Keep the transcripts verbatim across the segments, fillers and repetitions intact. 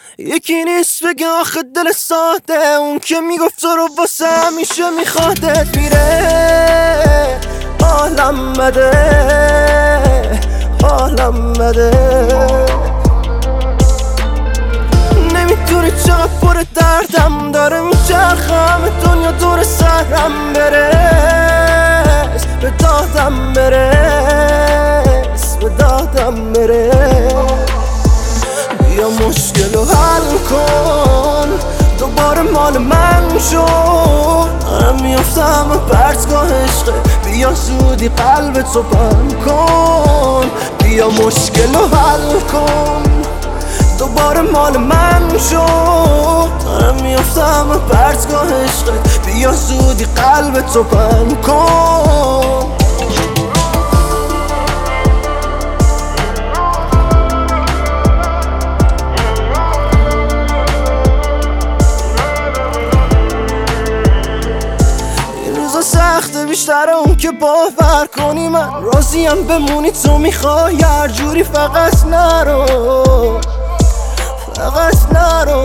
یکی نیست بگه آخه دل ساده، اون که میگفت تو رو واسه همیشه میخوادت. میره حالم بده، حالم بده، نمیدونی چقدر پر دردم داره میچرخم دنیا دور سرم. برس به دادم، برس به دادم، برس بیا مشکلو حل کن، دوباره مال من شد. دارم میافتم پرتگاه عشقه، بیا زودی قلبتو بند کن. بیا مشکلو حل کن، دوباره مال من شد. دارم میافتم پرتگاه عشقه، بیا زودی قلبتو بند کن. سخته بیشتر اون که باور کنی، من راضیم بمونی تو میخوای هر جوری، فقط نرو، فقط نرو.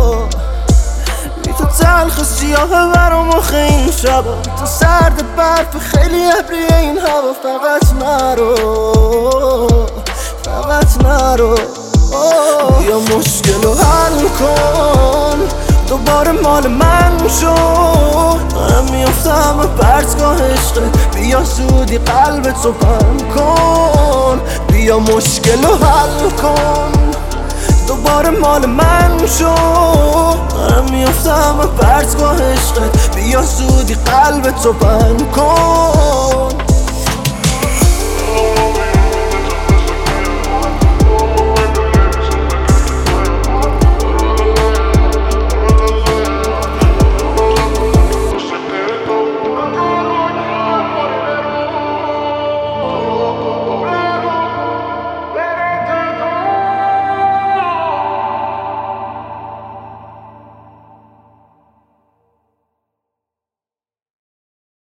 بی تو تلخ سیاه برام آخه این شبا، بی تو سرد برف خیلی ابری این هوا. فقط نرو، فقط نرو. بیا مشکلو حل کن، دوباره مال من شد. دارم میافتم پرتگاه عشقه، بیا زودی قلبتو بند کن. بیا مشکلو حل کن، دوباره مال من شد. دارم میافتم پرتگاه عشقه، بیا زودی قلبتو بند کن.